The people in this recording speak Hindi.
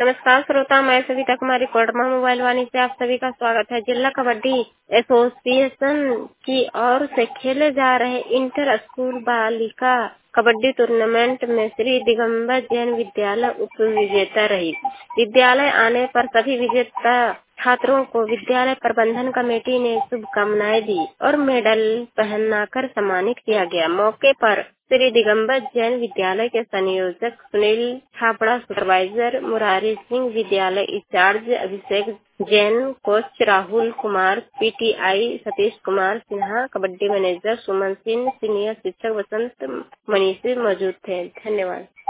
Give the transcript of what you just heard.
नमस्कार श्रोता, मैं सविता कुमारी कोडरमा मोबाइल वाणी से आप सभी का स्वागत है। जिला कबड्डी एसोसिएशन की ओर से खेले जा रहे इंटर स्कूल बालिका कबड्डी टूर्नामेंट में श्री दिगंबर जैन विद्यालय उप विजेता रही। विद्यालय आने पर सभी विजेता छात्रों को विद्यालय प्रबंधन कमेटी ने शुभकामनाएं दी और मेडल पहनाकर सम्मानित किया गया। मौके पर श्री दिगंबर जैन विद्यालय के संयोजक सुनील छापड़ा, सुपरवाइजर मुरारी सिंह, विद्यालय incharge Abhishek Jain, coach Rahul Kumar, PTI Satish Kumar Sinha, kabaddi manager Suman Singh, senior शिक्षक वसंत मनीषी मौजूद थे। धन्यवाद।